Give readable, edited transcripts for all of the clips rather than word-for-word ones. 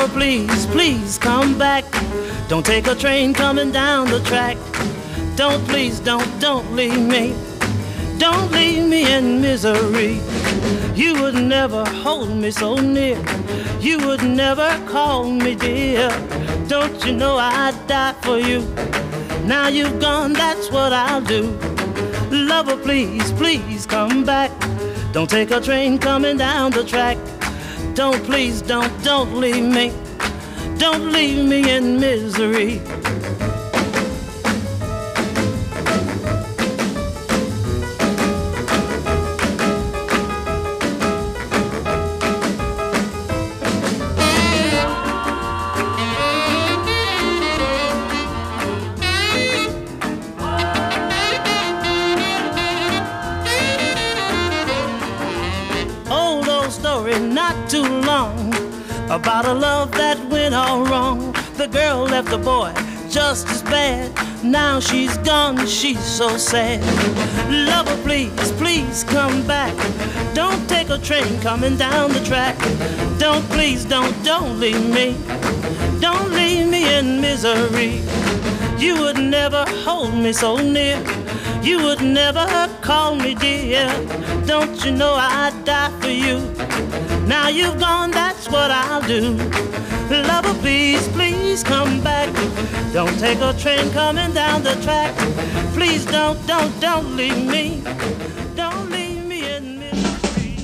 Lover, please, please come back. Don't take a train coming down the track. Don't, please, don't leave me. Don't leave me in misery. You would never hold me so near. You would never call me dear. Don't you know I'd die for you? Now you've gone, that's what I'll do. Lover, please, please come back. Don't take a train coming down the track. Don't, please, don't leave me. Don't leave me in misery. Not too long, about a love that went all wrong. The girl left the boy just as bad. Now she's gone, she's so sad. Lover, please, please come back. Don't take a train coming down the track. Don't, please, don't leave me. Don't leave me in misery. You would never hold me so near. You would never call me dear. Don't you know I'd die for you? Now you've gone, that's what I'll do. Lover, please, please come back. Don't take a train coming down the track. Please don't leave me. Don't leave me in misery.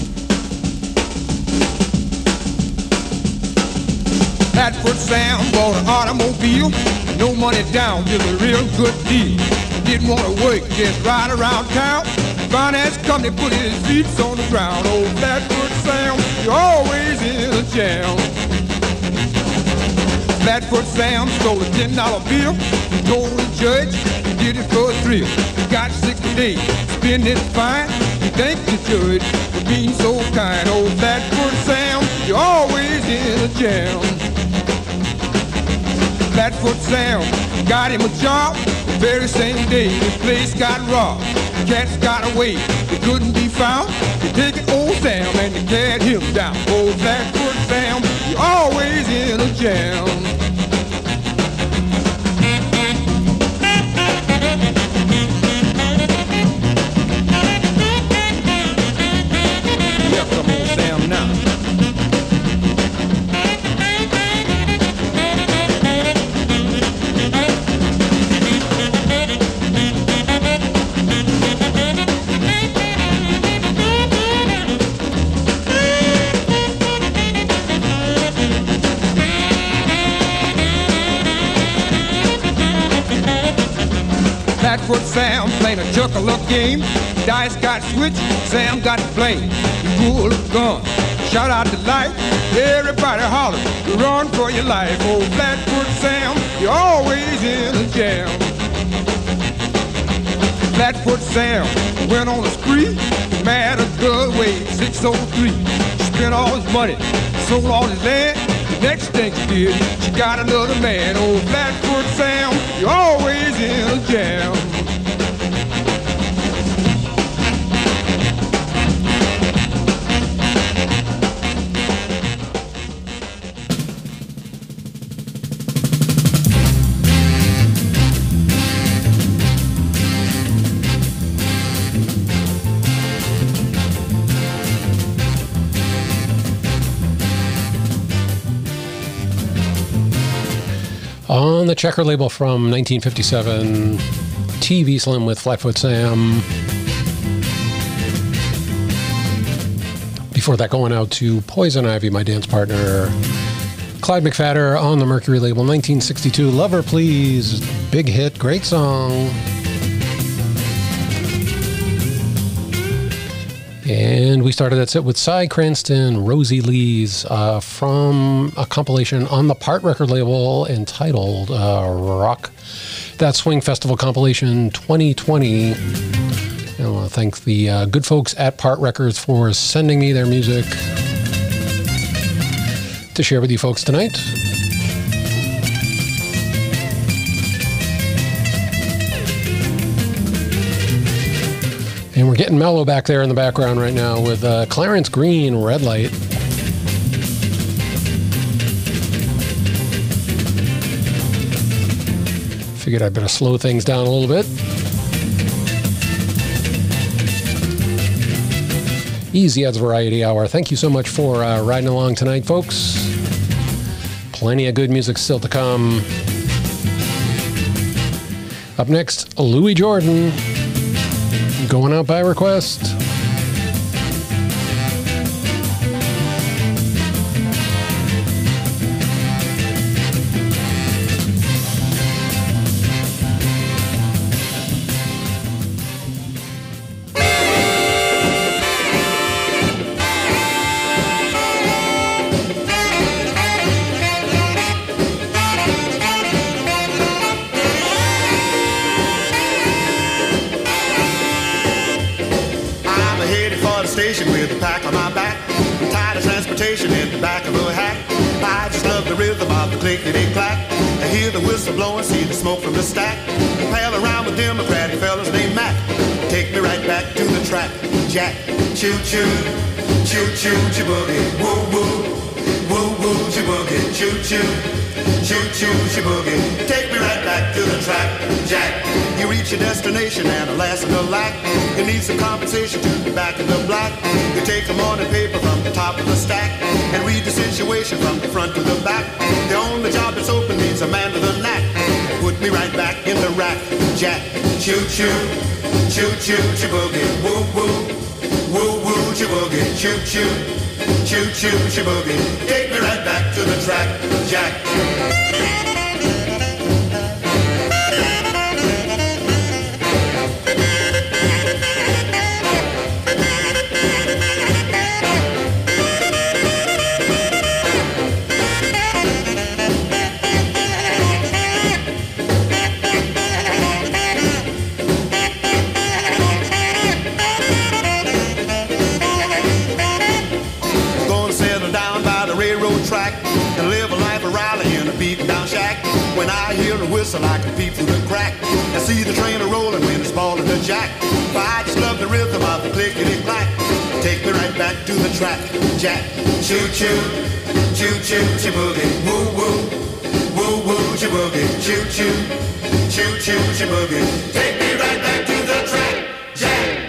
Flatfoot Sam bought an automobile. No money down, just a real good deal. Didn't want to work, just ride around town. Finance company put his feet on the ground. Old Flatfoot Sam, you're always in a jam. Flatfoot Sam stole a $10 bill. He told the judge he did it for a thrill. He got 60 days, spend it fine. He thanked the judge for being so kind. Old Flatfoot Sam, you're always in a jam. Flatfoot Sam got him a job. The very same day the place got robbed. Cats got away, they couldn't be found. They take old Sam and they carried him down. Old Flatfoot Sam, you're always in a jam. Yeah, come on, Sam, now. Flatfoot Sam playing a chuck-a-luck game. Dice got switched, Sam got to play. He pulled a gun, shot out the light. Everybody hollered, run for your life. Old Flatfoot Sam, you're always in a jam. Flatfoot Sam went on a spree. Married a girl weighed 603. She spent all his money, sold all his land. The next thing she did, she got another man. Old Flatfoot Sam, you're always in a jam. On the Checker label from 1957, TV Slim with Flatfoot Sam. Before that, going out to Poison Ivy, my dance partner. Clyde McPhatter on the Mercury label, 1962, Lover Please. Big hit, great song. And we started that set with Cy Cranston, Rosie Lees, from a compilation on the Part record label entitled Rock That Swing Festival Compilation 2020. And I want to thank the good folks at Part Records for sending me their music to share with you folks tonight. And we're getting mellow back there in the background right now with Clarence Green, Red Light. Figured I'd better slow things down a little bit. Easy Adds Variety Hour. Thank you so much for riding along tonight, folks. Plenty of good music still to come. Up next, Louis Jordan. Going out by request. With a pack on my back, I'm tired of transportation in the back of a hack. I just love the rhythm of the clickety-clack. I hear the whistle blowing, see the smoke from the stack. Pal around with Democratic fellas named Mac. Take me right back to the track. Jack, choo-choo, choo-choo, choo-boogie, woo-woo, woo-woo, choo-boogie, choo-choo, choo-choo, choo-boogie. Take me right back to the track. Jack, you reach your destination and alas and alack, you need some compensation to be back in the black. You take the morning paper from the top of the stack and read the situation from the front to the back. The only job that's open needs a man with a knack. Put me right back in the rack. Jack, choo-choo, choo-choo, choo-boogie, woo-woo, woo-woo, choo-boogie, choo-choo, choo-choo, choo-boogie. Take me right back to the track. Jack. When I hear a whistle, I can peep through the crack and see the train a-rolling when it's balling the jack. But I just love the rhythm of the clickety-clack. Take me right back to the track. Jack, choo-choo, choo-choo, choo-boogie, woo-woo, woo-woo, choo-boogie, choo-choo, choo-choo, choo-boogie. Take me right back to the track. Jack.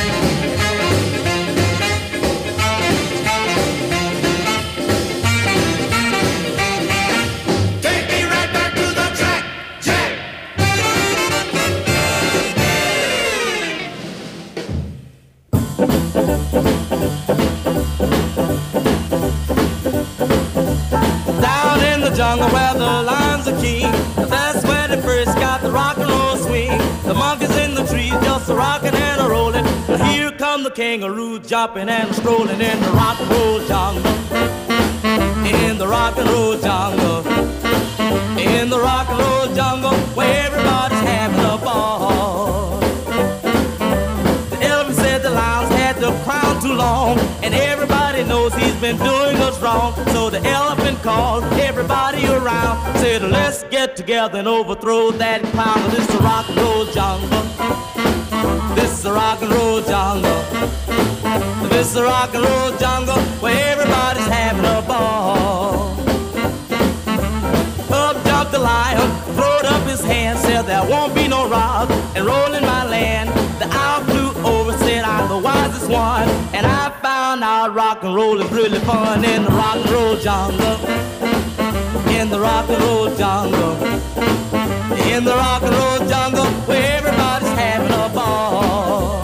Jungle where the lions are king, that's where they first got the rock and roll swing. The monkeys in the trees just a rocking and a rolling. But here come the kangaroos jumping and strolling in the rock and roll jungle. In the rock and roll jungle. In the rock and roll jungle where everybody's having a ball. The elephant said the lions had the crown too long, and everybody knows he's been doing us wrong. So the elephant called everybody around, said let's get together and overthrow that clown. This is a rock and roll jungle. This is a rock and roll jungle. This is a rock and roll jungle where everybody's having a ball. Up jumped the lion, throwed up his hand, said there won't be no rock and roll in my land. The owl flew over, said I'm the wisest one, and I found out rock and roll is really fun in the rock and roll jungle. In the rock and roll jungle. In the rock and roll jungle where everybody's having a ball.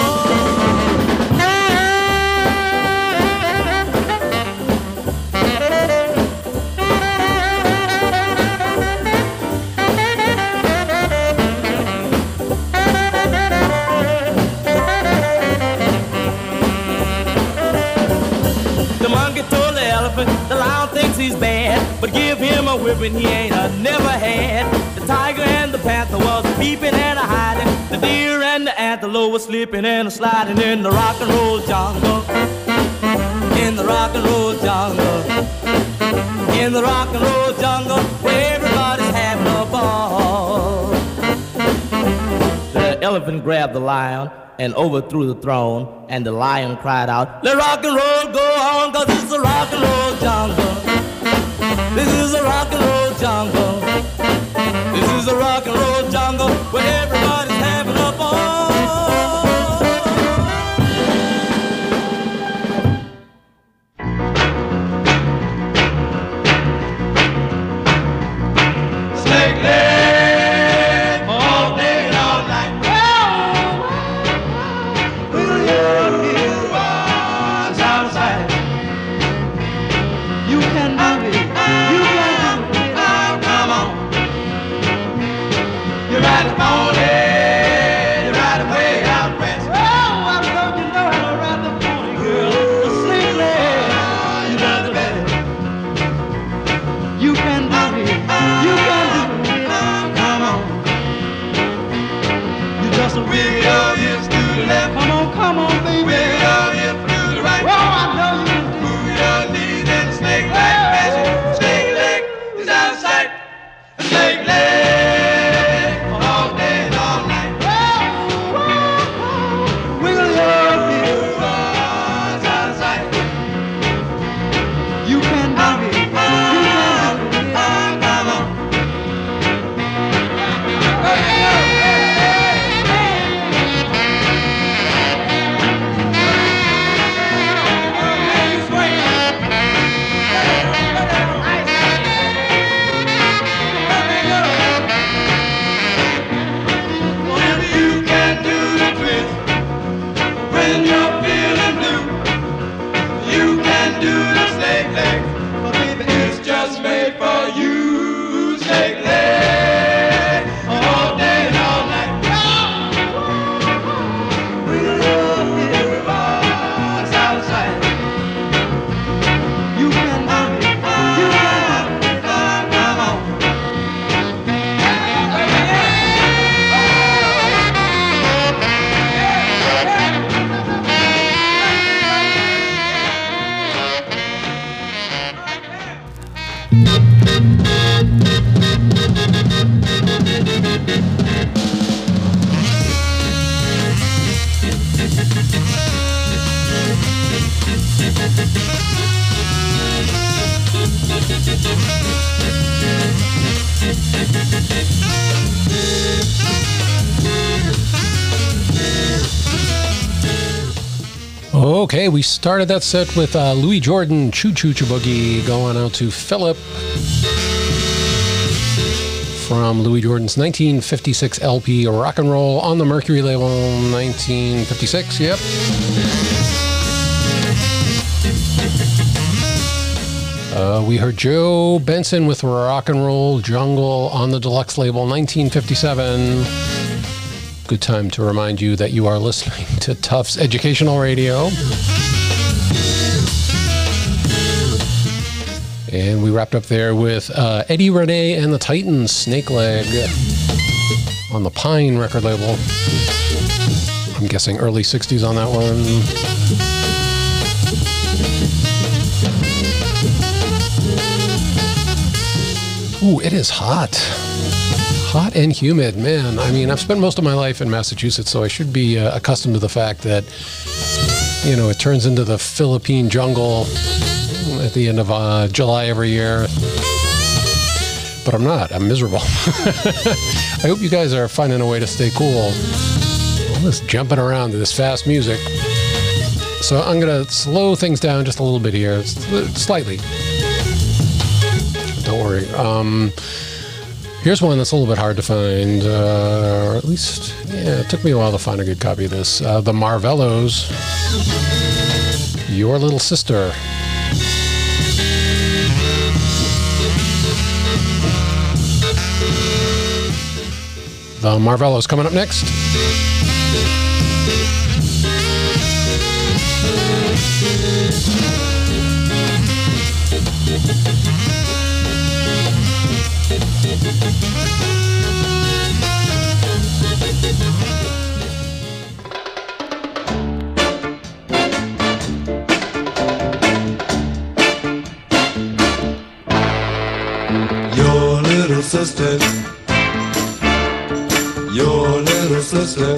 The lion thinks he's bad, but give him a whipping he ain't never had. The tiger and the panther was peeping and a hiding. The deer and the antelope was sleeping and a sliding in the rock and roll jungle. In the rock and roll jungle. In the rock and roll jungle where everybody's having a ball. The elephant grabbed the lion and overthrew the throne, and the lion cried out, let rock and roll go on, cause it's a rock and roll jungle. This is a rock and roll jungle. This is a rock and roll With your hips to the left. Come on, baby. With your hips to the right. Oh, I know you. Move your knees and snake leg. Snake leg is outside. Snake leg all day and all night. Wiggle your hips outside. You can do it. You can do it. Come on. Okay, we started that set with Louis Jordan, Choo Choo Choo Boogie, going out to Philip from Louis Jordan's 1956 LP, Rock and Roll, on the Mercury label, 1956, yep. We heard Joe Benson with Rock and Roll Jungle on the Deluxe label, 1957. Good time to remind you that you are listening to Tufts Educational Radio. And we wrapped up there with Eddie Renee and the Titans, Snake Leg, on the Pine record label. I'm guessing early 60s on that one. Ooh, it is hot. Hot and humid, man. I mean, I've spent most of my life in Massachusetts, so I should be accustomed to the fact that, you know, it turns into the Philippine jungle at the end of July every year. But I'm not. I'm miserable. I hope you guys are finding a way to stay cool. All this jumping around to this fast music. So I'm going to slow things down just a little bit here, slightly. Don't worry. Here's one that's a little bit hard to find, or at least, yeah, it took me a while to find a good copy of this. The Marvellos, Your Little Sister. The Marvellos coming up next. Your little sister, your little sister,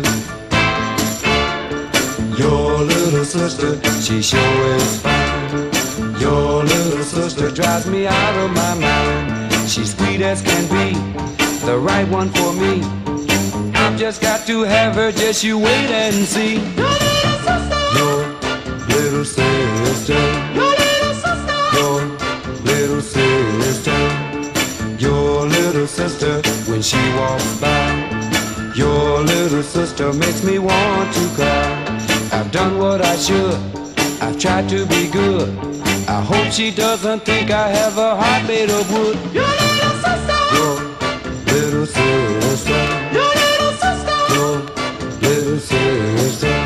your little sister, she sure is fine. Your little sister drives me out of my mind. She's sweet as can be, the right one for me. I've just got to have her, just you wait and see. Your little sister, your little sister, your little sister, your little sister, when she walks by. Your little sister makes me want to cry. I've done what I should, I've tried to be good. I hope she doesn't think I have a heart made of wood. Your little sister, your little sister, your little sister, your little sister.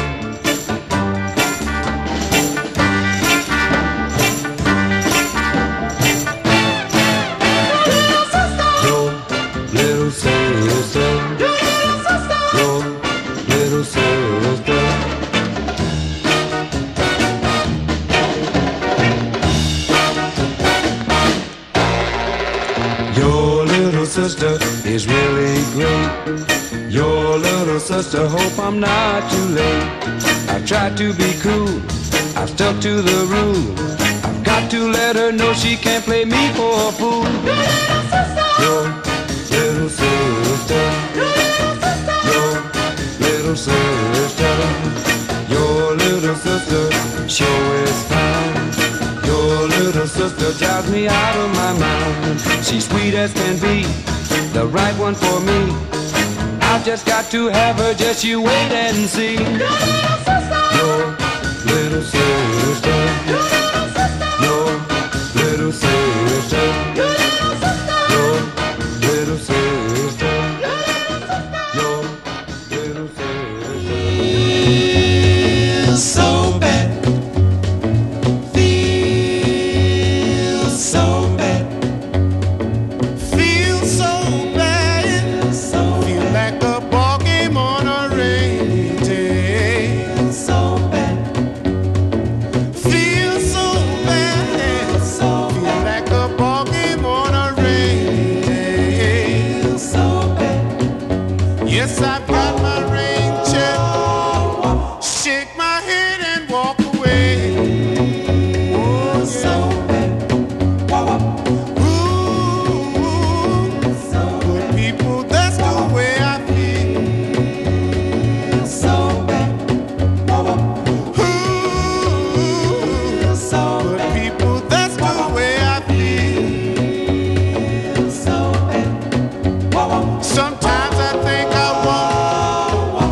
Your little sister, your little sister, your sister is really great. Your little sister, hope I'm not too late. I've tried to be cool, I've stuck to the rule. I've got to let her know she can't play me for a fool. Your little sister, your little sister, your little sister sure is fine. Your little sister drives me out of my mind. She's sweet as can be, the right one for me. I've just got to have her, just you wait and see. Your little sister, your little sister, your little sister, your little sister. Feels so bad. Feels so bad. Feels so bad. Feel like a ball game on a rainy day. So bad. Feels so bad. Feel like a ball game on a rainy day. So bad. Yes, I've got my rain check. Shake my head and walk away. Oh, so bad. Ooh, good people, that's the way I feel. So bad. Ooh, good people, that's the way I feel. So bad. Sometimes I think I won't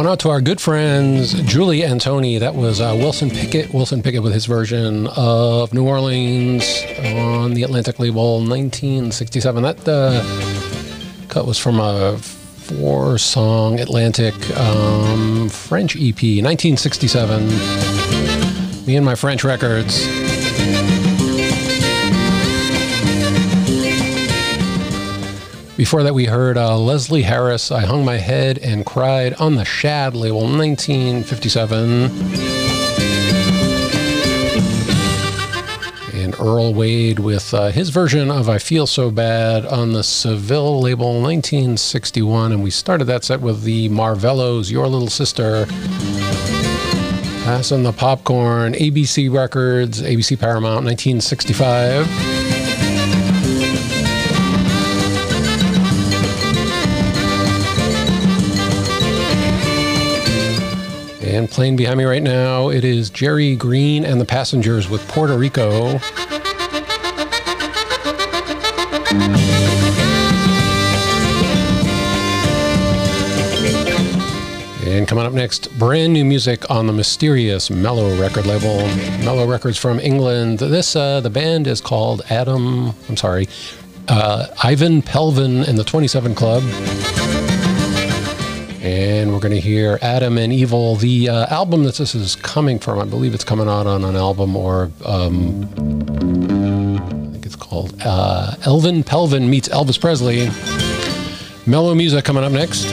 Going out to our good friends Julie and Tony. That was Wilson Pickett with his version of New Orleans on the Atlantic label 1967. That cut was from a 4-song Atlantic French EP 1967. Me and my French records. Before that, we heard Leslie Harris, I Hung My Head and Cried on the Shad label, 1957. And Earl Wade with his version of I Feel So Bad on the Seville label, 1961. And we started that set with the Marvellos, Your Little Sister. Passing the Popcorn, ABC Records, ABC Paramount, 1965. And playing behind me right now, it is Jerry Green and the Passengers with Puerto Rico. And coming up next, brand new music on the mysterious Mellow record label. Mellow Records from England. The band is called Ivan Pelvin and the 27 Club. And we're going to hear Adam and Evil. The album that this is coming from, I believe it's coming out on an album, or I think it's called Elvin Pelvin Meets Elvis Presley. Mellow music coming up next.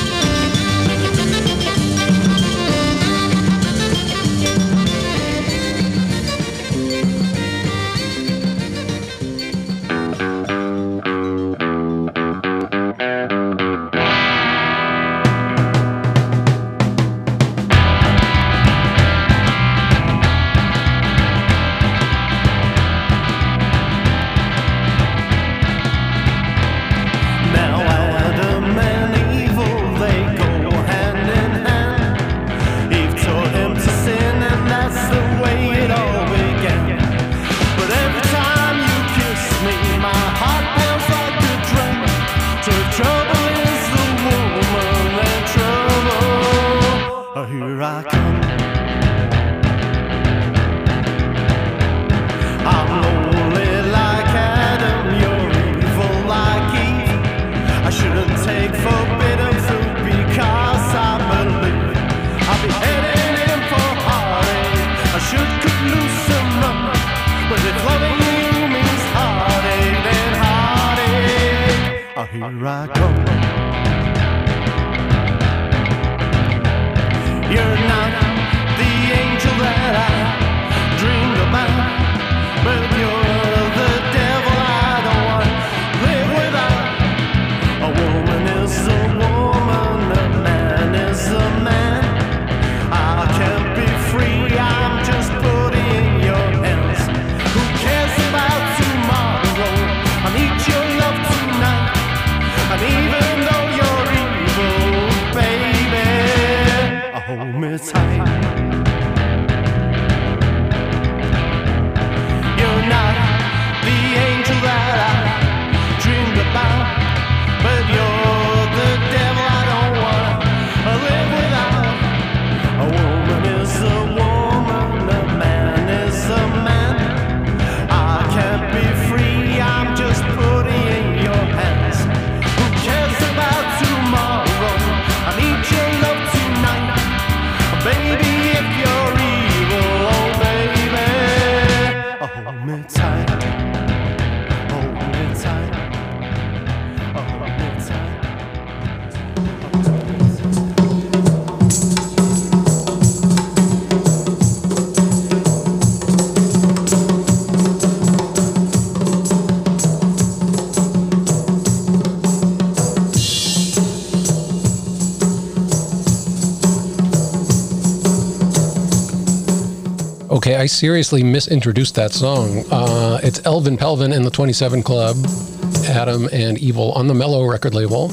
Okay, I seriously misintroduced that song. It's Elvin Pelvin and the 27 Club, Adam and Evil on the Mellow record label.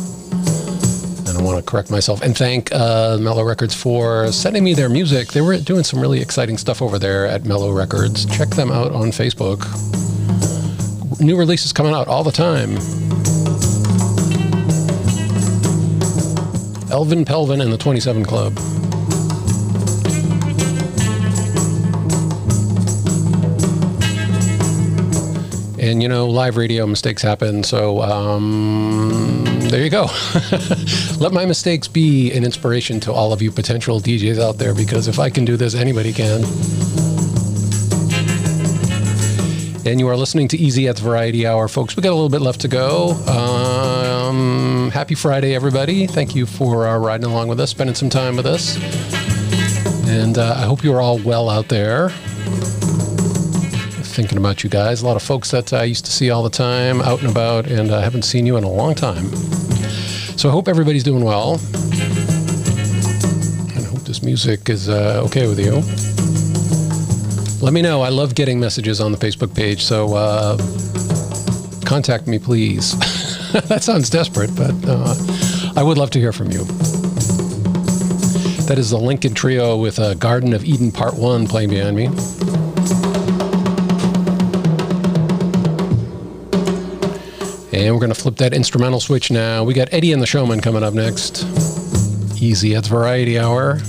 And I want to correct myself and thank Mellow Records for sending me their music. They were doing some really exciting stuff over there at Mellow Records. Check them out on Facebook. New releases coming out all the time. Elvin Pelvin and the 27 Club. And, you know, live radio mistakes happen, so there you go. Let my mistakes be an inspiration to all of you potential DJs out there, because if I can do this, anybody can. And you are listening to Easy Ets Variety Hour, folks. We got a little bit left to go. Happy Friday, everybody. Thank you for riding along with us, spending some time with us. And I hope you're all well out there. Thinking about you guys. A lot of folks that I used to see all the time out and about, and I haven't seen you in a long time. So I hope everybody's doing well. And I hope this music is okay with you. Let me know. I love getting messages on the Facebook page, so contact me, please. That sounds desperate, but I would love to hear from you. That is the Lincoln Trio with Garden of Eden Part 1 playing behind me. And we're going to flip that instrumental switch now. We got Eddie and the Showman coming up next. Easy Ets Variety Hour.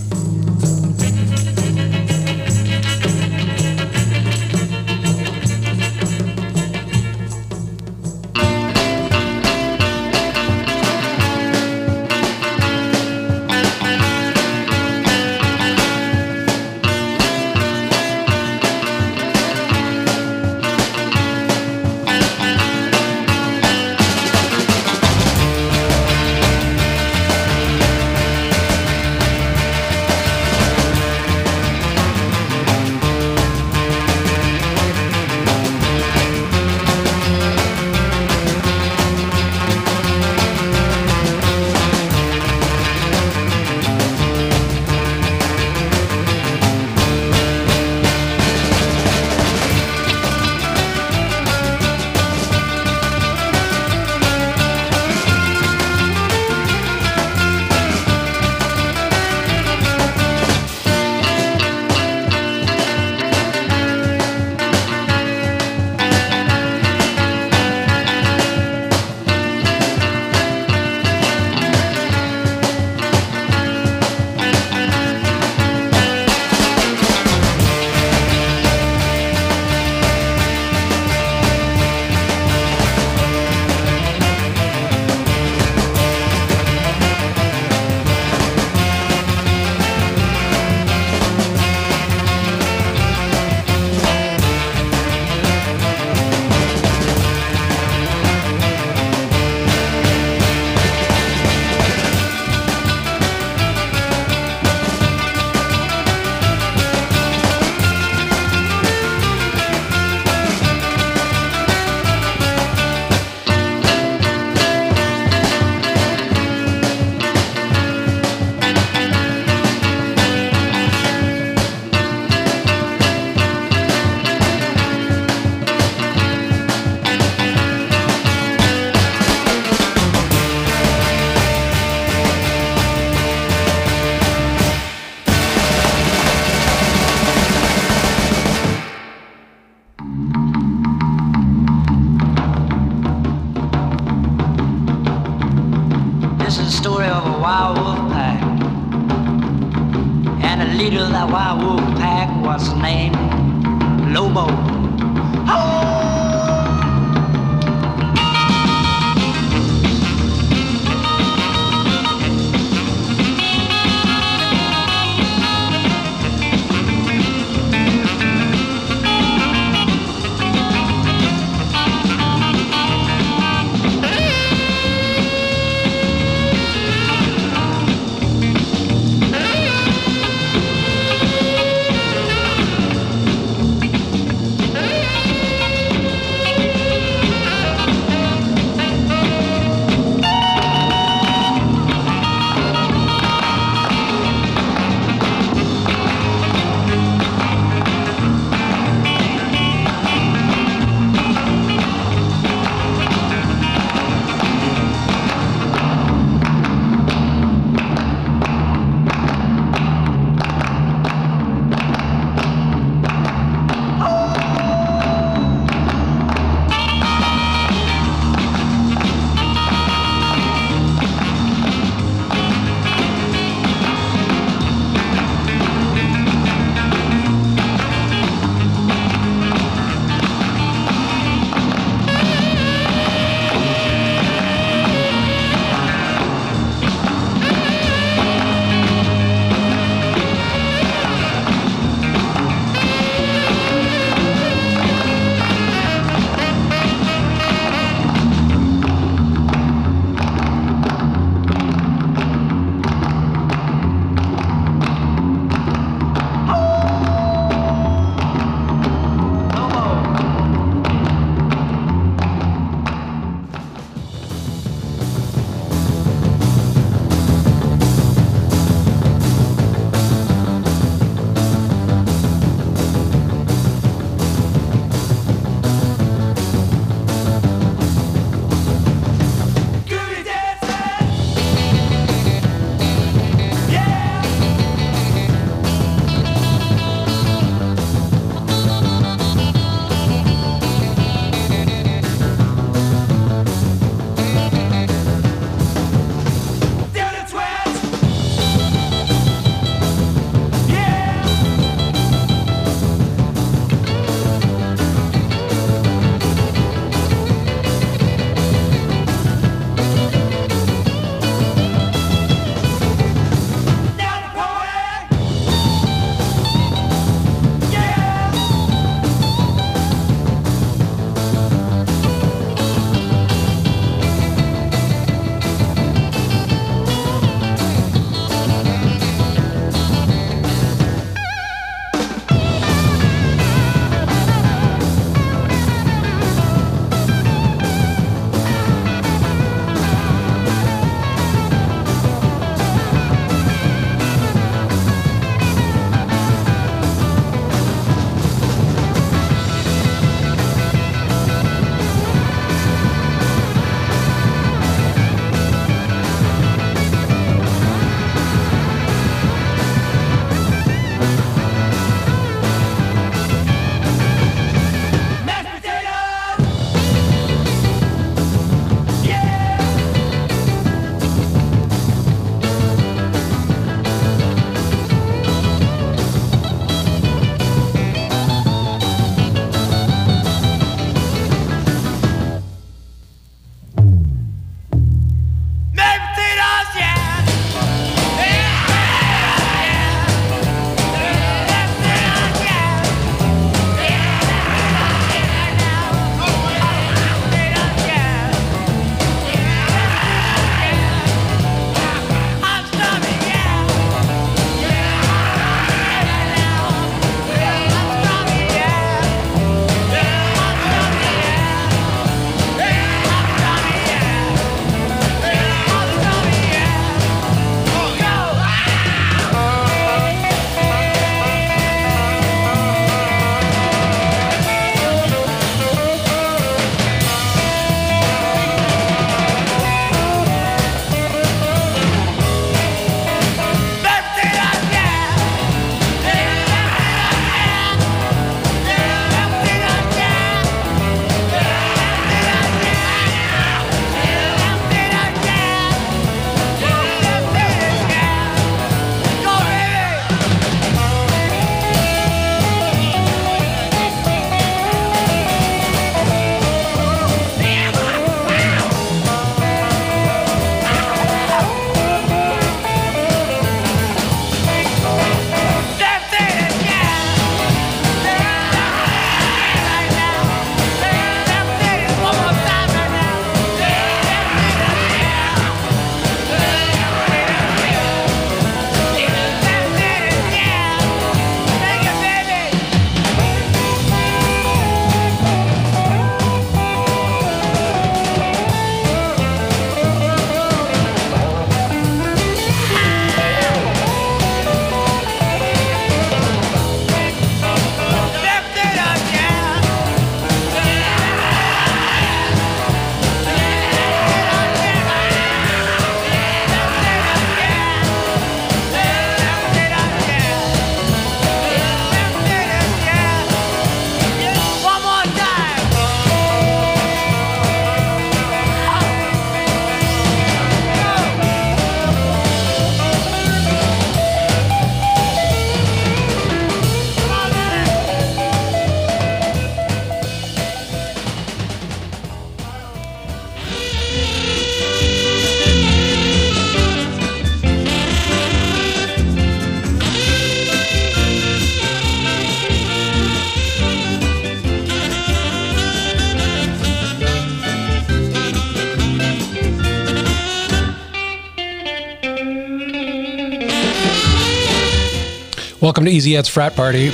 Welcome to Easy Ed's Frat Party.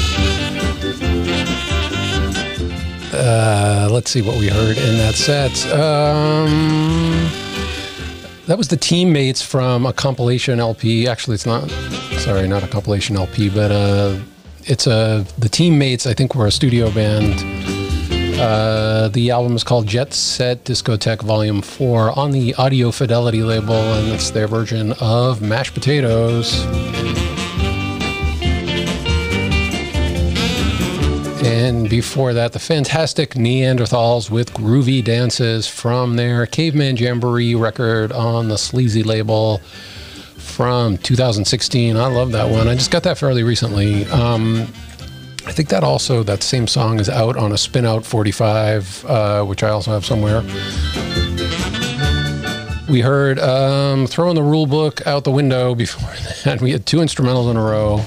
Let's see what we heard in that set. That was the Teammates from a compilation LP. Actually, it's not. Sorry, not a compilation LP, but it's the Teammates. I think were a studio band. The album is called Jet Set Discotheque Volume 4 on the Audio Fidelity label, and it's their version of Mashed Potatoes. And before that, the fantastic Neanderthals with Groovy Dances from their Caveman Jamboree record on the Sleazy label from 2016. I love that one. I just got that fairly recently. I think that same song is out on a Spin Out 45, which I also have somewhere. We heard Throwing the Rule Book Out the Window before that. We had two instrumentals in a row.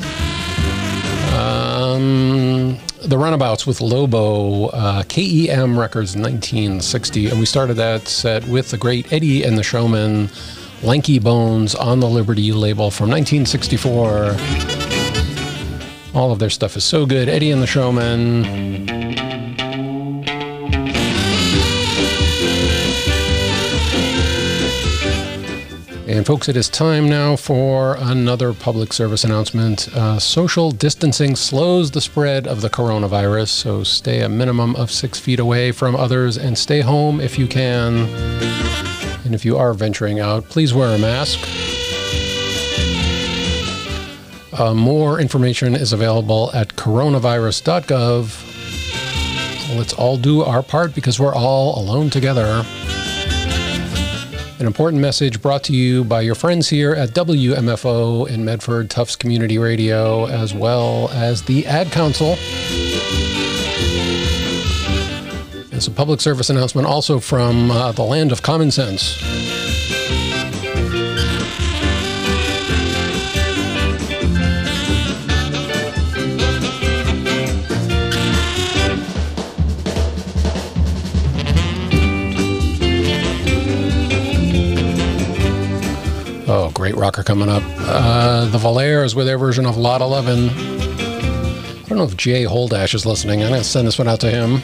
The Runabouts with Lobo, KEM Records 1960. And we started that set with the great Eddie and the Showman, Lanky Bones on the Liberty label from 1964. All of their stuff is so good. Eddie and the Showman. And folks, it is time now for another public service announcement. Social distancing slows the spread of the coronavirus, so stay a minimum of 6 feet away from others and stay home if you can. And if you are venturing out, please wear a mask. More information is available at coronavirus.gov. Let's all do our part because we're all alone together. An important message brought to you by your friends here at WMFO in Medford, Tufts Community Radio, as well as the Ad Council. It's a public service announcement also from the land of common sense. Oh, great rocker coming up. The Valairs with their version of Lot 11. I don't know if Jay Holdash is listening. I'm going to send this one out to him.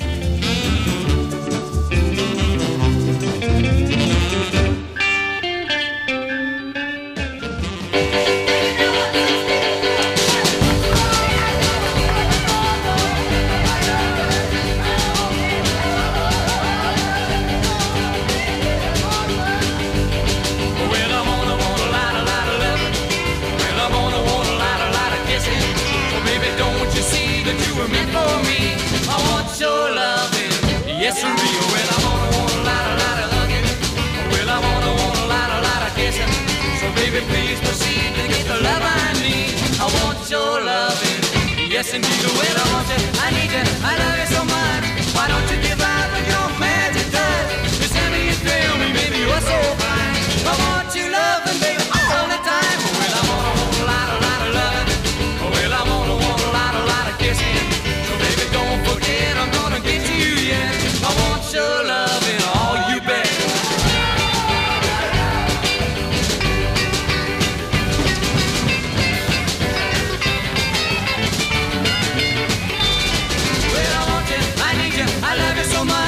I love you so much.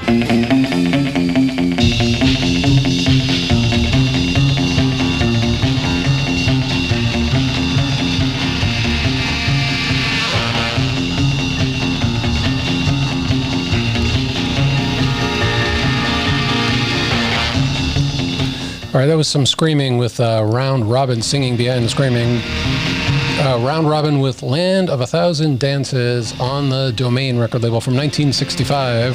All right, that was some screaming with Round Robin singing behind the screaming. Round Robin with Land of a Thousand Dances on the Domain record label from 1965.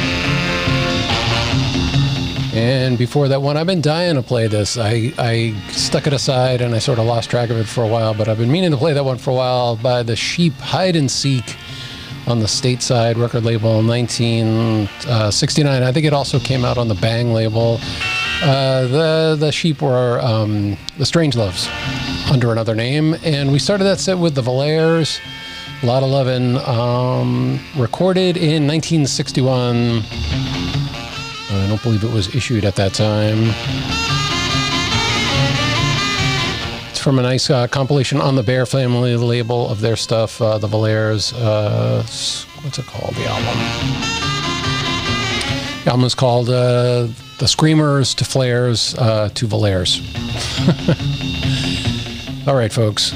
And before that one, I've been dying to play this. I stuck it aside and I sort of lost track of it for a while, but I've been meaning to play that one for a while by the Sheep, Hide and Seek on the Stateside record label in 1969. I think it also came out on the Bang label. The Sheep were the Strangeloves under another name, and we started that set with the Valairs, Lotta Lovin', recorded in 1961. I don't believe it was issued at that time. It's from a nice compilation on the Bear Family label of their stuff, the Valairs. What's it called, the album? The album is called The Screamers to Flares to Valairs. All right, folks.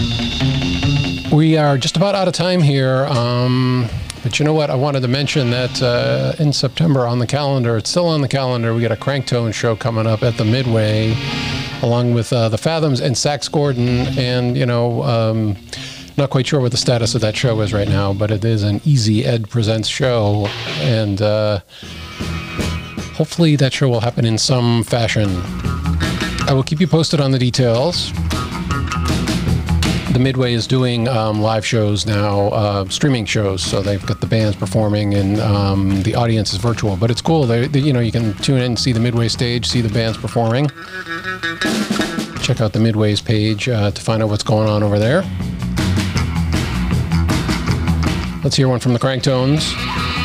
We are just about out of time here. But you know what? I wanted to mention that in September on the calendar, it's still on the calendar, we got a Cranktone show coming up at the Midway, along with the Fathoms and Sax Gordon. And, you know, not quite sure what the status of that show is right now, but it is an Easy Ed Presents show. And hopefully that show will happen in some fashion. I will keep you posted on the details. The Midway is doing live shows now, streaming shows, so they've got the bands performing and the audience is virtual. But it's cool. You know, you can tune in and see the Midway stage, see the bands performing. Check out the Midway's page to find out what's going on over there. Let's hear one from the Cranktones.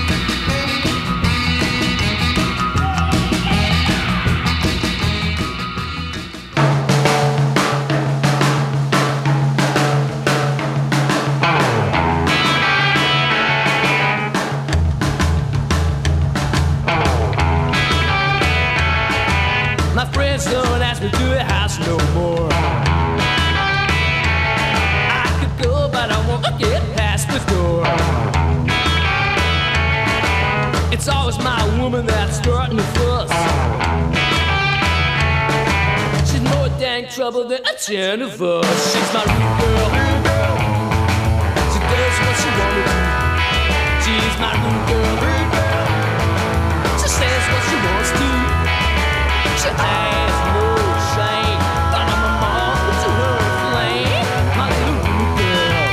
Trouble than a Jennifer. She's my rude girl. She does what she wanna do. She's my rude girl. She says what she wants to. She has no shame, but I'm a moth to her flame. My little rude girl.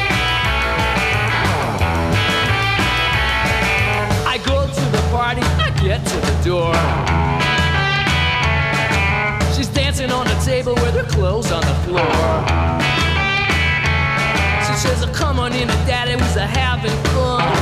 I go to the party, I get to the door. On the table with her clothes on the floor. She says, oh, come on in, Daddy was having fun.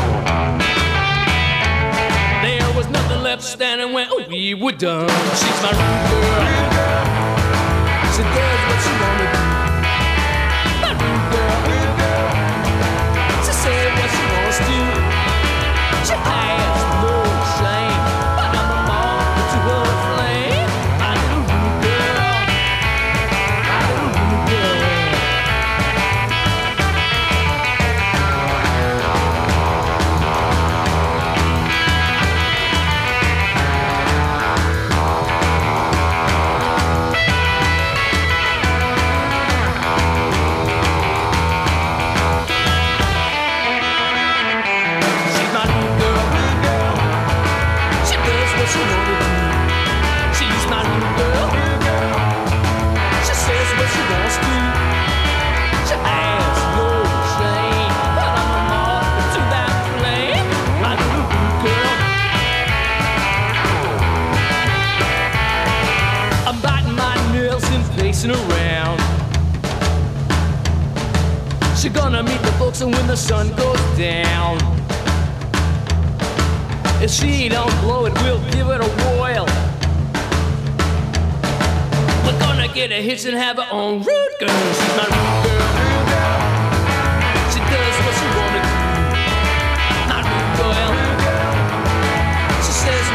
There was nothing left standing when we were done. She's my rude girl. She does what she wanna do. My rude girl. She says what she wants to. She has no shame, but I'm a moth to her flame. My little rude girl. Around. She's gonna meet the folks and when the sun goes down. If she don't blow it, we'll give it a royal. We're gonna get a hitch and have her own rude girl. She's my rude girl. She does what she wanna do. My rude girl. She says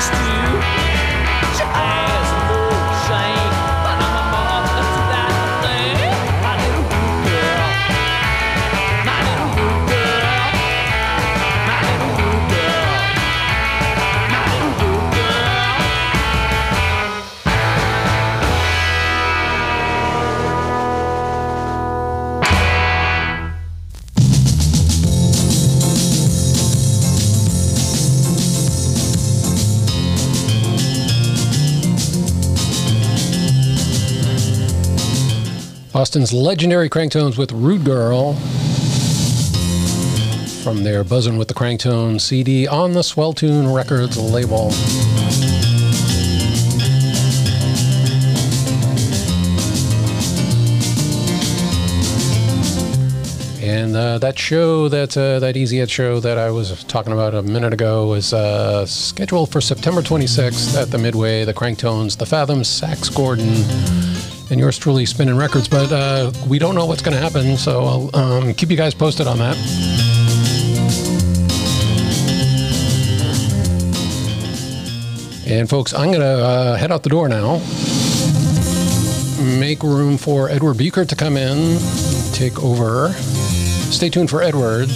Austin's legendary Cranktones with Rude Girl from their Buzzin' with the Cranktones CD on the Swell Tune Records label. And that show, that Easy Ed show that I was talking about a minute ago is scheduled for September 26th at the Midway, the Cranktones, the Fathoms, Sax Gordon, and yours truly spinning records. But we don't know what's going to happen, so I'll keep you guys posted on that. And folks, I'm going to head out the door now. Make room for Edward Buchert to come in, take over. Stay tuned for Edward.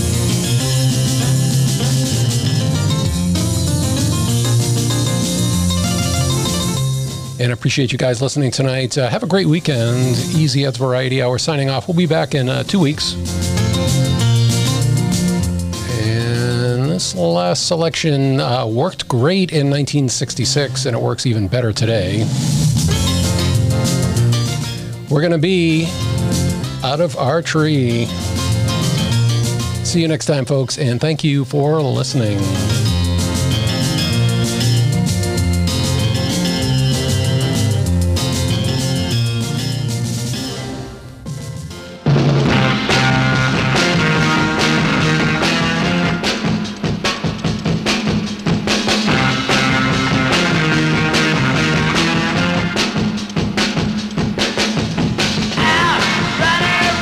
And I appreciate you guys listening tonight. Have a great weekend. Easy Ed's Variety Hour signing off. We'll be back in 2 weeks. And this last selection worked great in 1966, and it works even better today. We're going to be Out of Our Tree. See you next time, folks, and thank you for listening.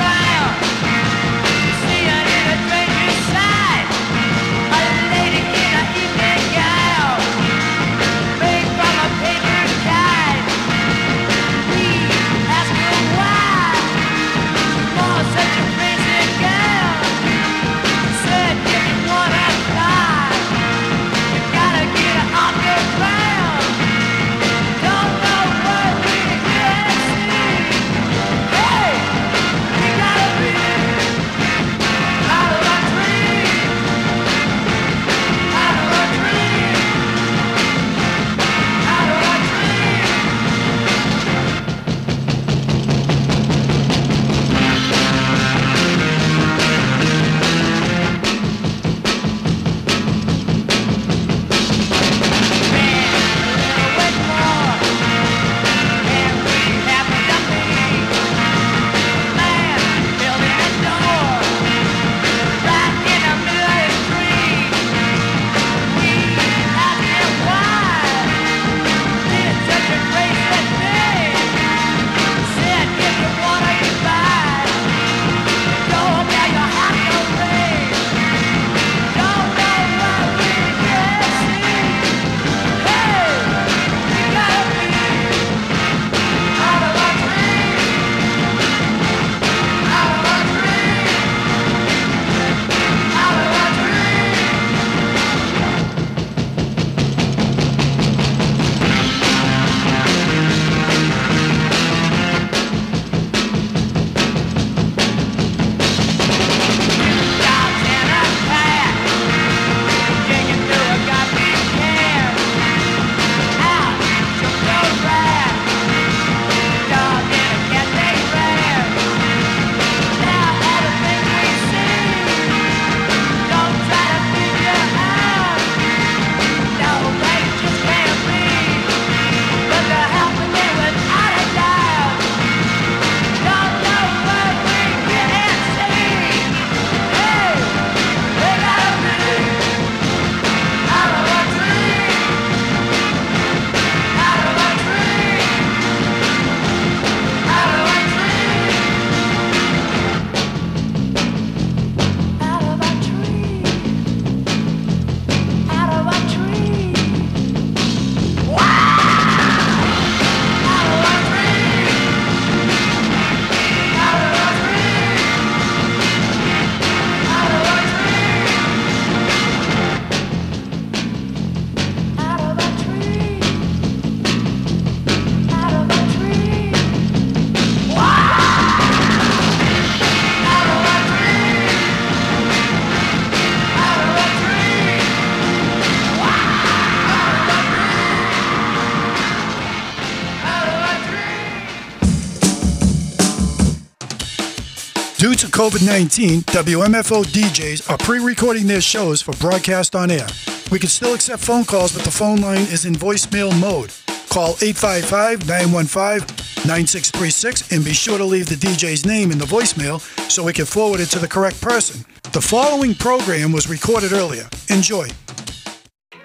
Side, a lady COVID-19, WMFO DJs are pre-recording their shows for broadcast on air. We can still accept phone calls, but the phone line is in voicemail mode. Call 855-915-9636 and be sure to leave the DJ's name in the voicemail so we can forward it to the correct person. The following program was recorded earlier. Enjoy.